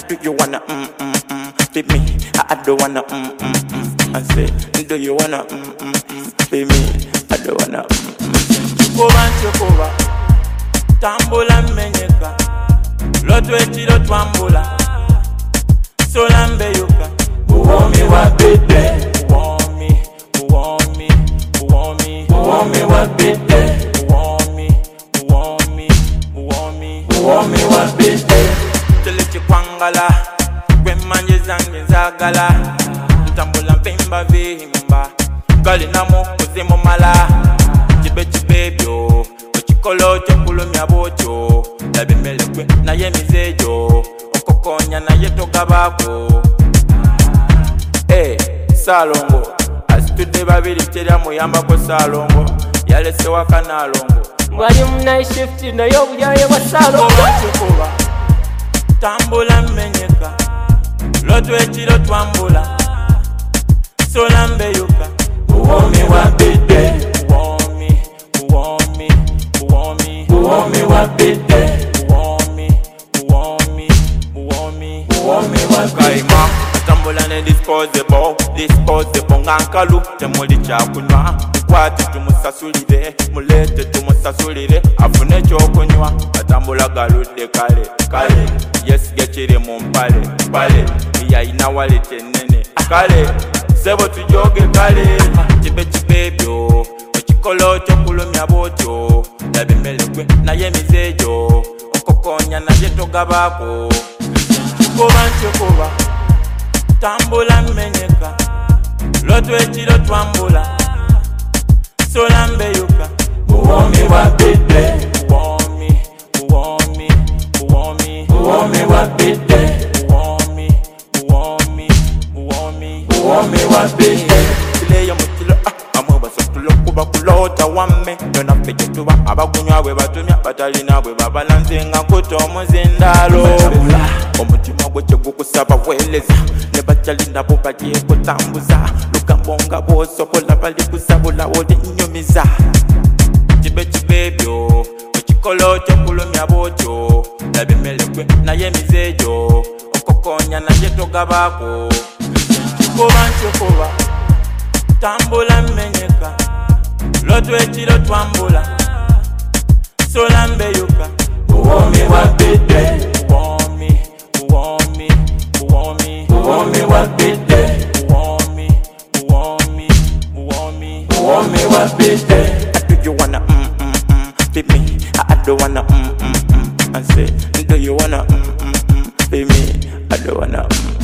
do you wanna be me? I don't wanna I say, do you wanna be me? I don't wanna Chukova, tambula menyeka, lotwechilo twambula, solambe yuka, uwomi wa bide, uwomi wa bide, uwomi wa bide, telechi kwangala, kwemanje zange zagala, tambula mpimba vihimba, gali namo kuzimu mala, chibebyo, ochikolo chokulumya bocho, yabimelekwe naye mizejo, okokonya naye togabako. Salongo, asitude babiri terya muyamba ko salongo, yalese wakana alongo. Mwali muna shift nayo bujaye wa salongo. Chukova, tambula menyeka, lotwechilo twambula, solambe yuka, uwomi wa bide, uwomi wa bide, uwomi wa kaima. Tambula ne disposable ngankalu temuli chakunywa, kwati tumusasulire, mulete tumusasulire, afune chokunywa. Atambula galude kale, yes gechiri mumpale, yaina walite nene kale, sebo tujoge kale, chibebyo, ochikolo chokulumya bocho, yabimelekwe naye mizejo, okokonya naye togabako. Chukova, tambula menyeka, lotwechilo twambula, solambe yuka, uwomi wa bide, uwomi wa bide, uwomi wa bide. Tileya mutilo amwe sotulo kuba kulota wamme, yona pejetuba abakunywa bwe batumya batalina bwe babalanzenga kuto omuzindalo. Omutima gweche gukusaba weleza, ne bachalinda bo bagiye kutambuza, lukambonga bosokola bali kusabula olinyumiza. Chibebyo, ochikolo chokulumya bocho, yabimelekwe naye mizejo, okokonya naye togabako. Chukova, tambula menyeka, lotwechilo twambula, solambe yuka, uwomi wa bide, uwomi wa bide, uwomi wa bide. Do you wanna be me? I don't wanna I say, do you wanna be me? I don't wanna